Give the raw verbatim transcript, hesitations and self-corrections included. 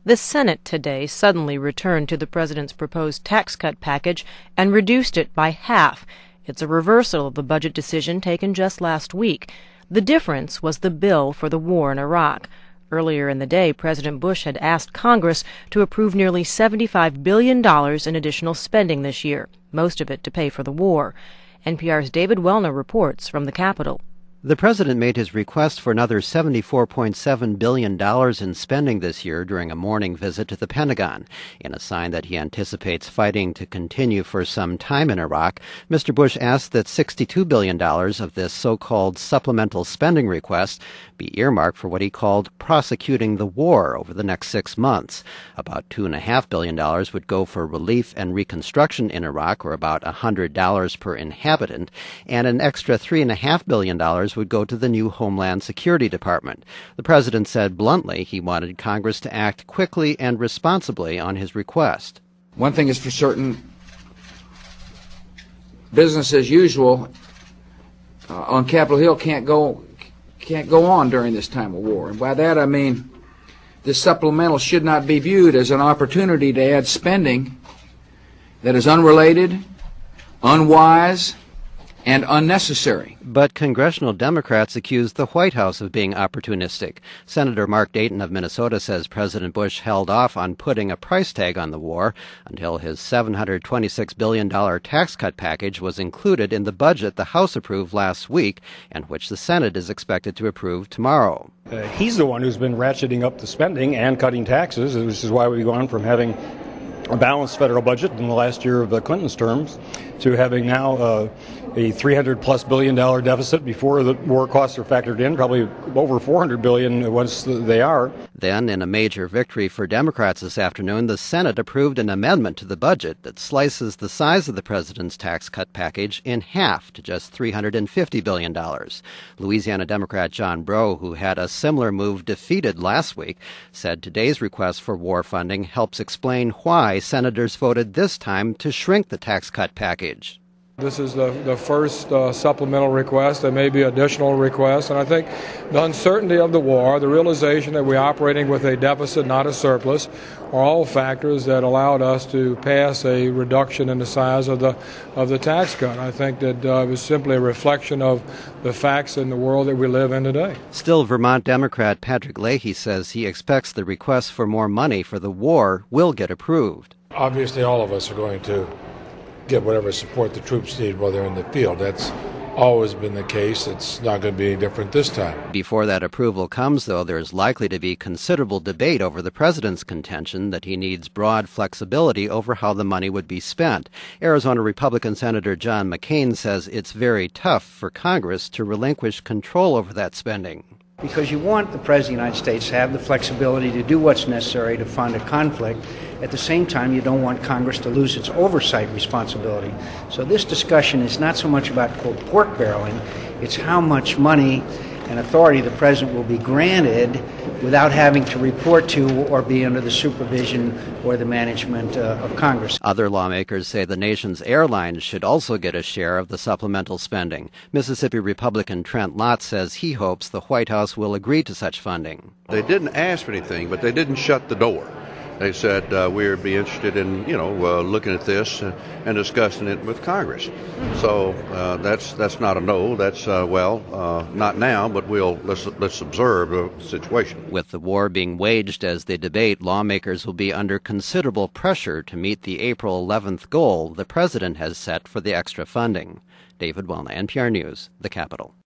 The Senate today suddenly returned to the president's proposed tax cut package and reduced it by half. It's a reversal of the budget decision taken just last week. The difference was the bill for the war in Iraq. Earlier in the day, President Bush had asked Congress to approve nearly seventy-five billion dollars in additional spending this year, most of it to pay for the war. N P R's David Wellner reports from the Capitol. The president made his request for another seventy-four point seven billion dollars in spending this year during a morning visit to the Pentagon. In a sign that he anticipates fighting to continue for some time in Iraq, Mister Bush asked that sixty-two billion dollars of this so-called supplemental spending request be earmarked for what he called prosecuting the war over the next six months. About two point five billion dollars would go for relief and reconstruction in Iraq, or about one hundred dollars per inhabitant, and an extra three point five billion dollars would go to the new Homeland Security Department. The president said bluntly he wanted Congress to act quickly and responsibly on his request. One thing is for certain, business as usual uh, on Capitol Hill can't go can't go on during this time of war. And by that I mean this supplemental should not be viewed as an opportunity to add spending that is unrelated, unwise, and unnecessary. But congressional Democrats accused the White House of being opportunistic. Senator Mark Dayton of Minnesota says President Bush held off on putting a price tag on the war until his seven hundred twenty-six billion dollars tax cut package was included in the budget the House approved last week and which the Senate is expected to approve tomorrow. Uh, he's the one who's been ratcheting up the spending and cutting taxes, which is why we've gone from having a balanced federal budget in the last year of the Clinton's terms to having now uh, a three hundred plus billion dollar deficit before the war costs are factored in, probably over four hundred billion once they are. Then, in a major victory for Democrats this afternoon, the Senate approved an amendment to the budget that slices the size of the president's tax cut package in half to just three hundred fifty billion dollars. Louisiana Democrat John Breaux, who had a similar move defeated last week, said today's request for war funding helps explain why senators voted this time to shrink the tax cut package. This is the, the first uh, supplemental request. There may be additional requests, and I think the uncertainty of the war, the realization that we're operating with a deficit, not a surplus, are all factors that allowed us to pass a reduction in the size of the of the tax cut. I think that uh, it was simply a reflection of the facts in the world that we live in today. Still, Vermont Democrat Patrick Leahy says he expects the request for more money for the war will get approved. Obviously, all of us are going to get whatever support the troops need while they're in the field. That's always been the case. It's not going to be any different this time. Before that approval comes, though, there's likely to be considerable debate over the president's contention that he needs broad flexibility over how the money would be spent. Arizona Republican Senator John McCain says it's very tough for Congress to relinquish control over that spending. Because you want the President of the United States to have the flexibility to do what's necessary to fund a conflict. At the same time, you don't want Congress to lose its oversight responsibility. So this discussion is not so much about, quote, pork barreling. It's how much money and authority the President will be granted without having to report to or be under the supervision or the management uh, of Congress. Other lawmakers say the nation's airlines should also get a share of the supplemental spending. Mississippi Republican Trent Lott says he hopes the White House will agree to such funding. They didn't ask for anything, but they didn't shut the door. They said uh, we'd be interested in, you know, uh, looking at this and, and discussing it with Congress. So uh, that's that's not a no. That's uh, well, uh, not now, but we'll let's let's observe the situation. With the war being waged as they debate, lawmakers will be under considerable pressure to meet the April eleventh goal the president has set for the extra funding. David Wellner, N P R News, the Capitol.